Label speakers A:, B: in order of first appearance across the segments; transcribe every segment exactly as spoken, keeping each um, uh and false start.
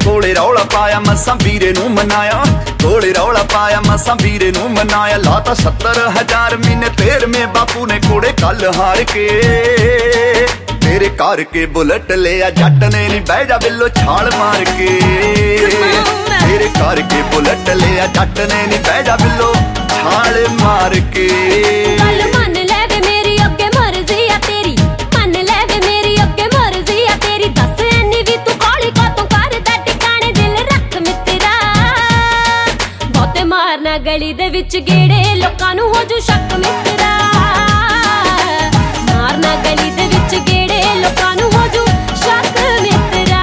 A: कोले रौला पाया मसां वीरे नूं मनाया, कोले रौला पाया मसां वीरे नूं मनाया। लाता सत्तर हजार महीने तेरवें बापू ने कोड़े कल हार के, तेरे कार के बुलेट लिया जट ने नी बह जा बिल्लो छाल मार के, तेरे कार के बुलेट लिया जट ने नी बह जा बिल्लो छाल मार के।
B: मारना गली दे विच गेड़े लोकां नूं हो जू शक मित्रा, मारना गली दे विच गेड़े लोकां नूं हो जू शक मित्रा।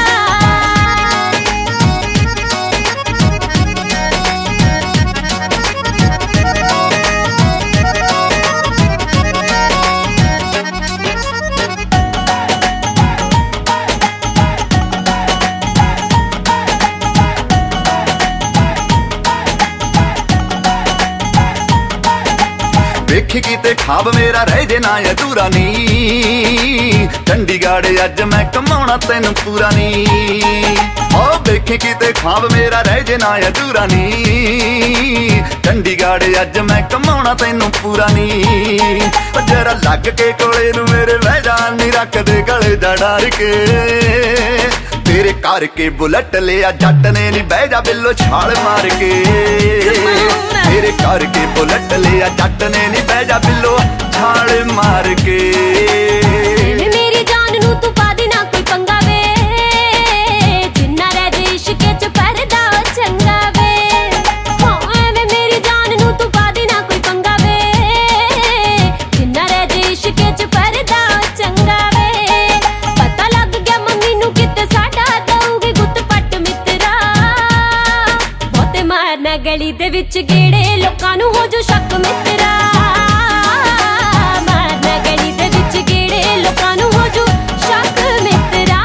A: वेखी किते खाब मेरा रह जे ना अधूरा नी, चंडीगढ़ अज मैं कमाउणा तैनूं पूरा नी। ओ वेखी किते खाब मेरा रह जे ना अधूरा नी, चंडीगढ़ अज मैं कमाउणा तैनूं पूरा नी। जरा लग के कोले नूं मेरे बह जा नी रख दे गले दा डर के, तेरे कार के बुलेट लिया जट ने नी बह जा बिल्लो छाल मार के, तेरे कार के बुलेट लिया जट ने नी बह जा बिल्लो छाल मार के।
B: मेरी जान नू तू पा देना कोई पंगा वे, जिन्ना रह जे इश्क च परदा चंगा वे। हाँ वे मेरी जान नू तू पा देना कोई पंगा वे, जिन्ना रह जे इश्क च परदा चंगा वे। पता लग गया मम्मी नू किते साडा दऊगी गुੱਤ पट मित्रा, बहुते मारना गली दे विच गेड़े लोकां नूं हो जू शक मित्रा, मारना गली दे विच गेड़े लोकां नूं हो जू शक मित्रा।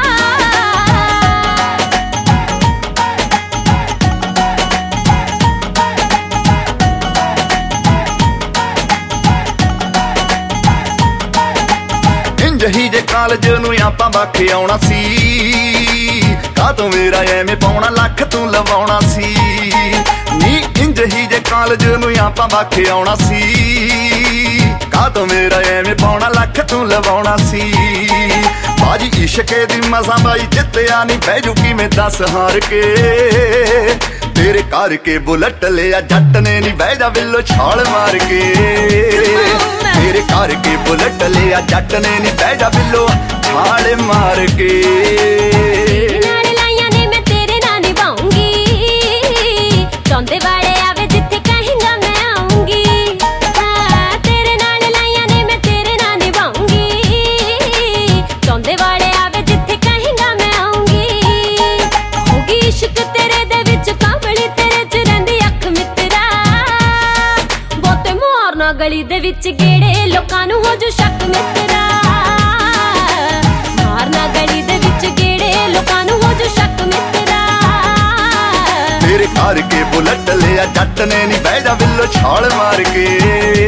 A: इंज ही जे कालज नूं आपां बाखे आउणा सी, का तूं मेरा एवें पाउणा लख तूं लवाउणा सी नी। इंज ही जे कालज नूं आपां बाखे आउणा सी, का तूं मेरा एवें पाउणा लख तूं लवाउणा सी। बाजी इश्के दी मसां बाई जित्तिया नी बह जू किवें दस हार के, तेरे कार के बुलेट लिया जट ने नी बह जा बिल्लो छाल मार के, तेरे कार के बुलेट लिया जट ने नी बह जा बिल्लो छाल मार के।
B: चौंदे वाले आवे जिथे कहेंगा मैं आऊंगी, हाँ तेरे नाल लाइयां ने मैं तेरे नाल निभाऊंगी। चौंदे वाले आवे जिथे कहेंगा मैं आऊंगी, होगी इश्क तेरे दे विच काबली तेरे च रहिंदी अख मित्रा। बहुते मारना गली दे विच गेड़े लोकां नूं हो जू शक मित्रा, मारना गली दे विच गेड़े लोकां नूं हो जू शक मित्रा।
A: तेरे कार के बुलेट लिया जट ने नी बह जा बिल्लो छाल मार के।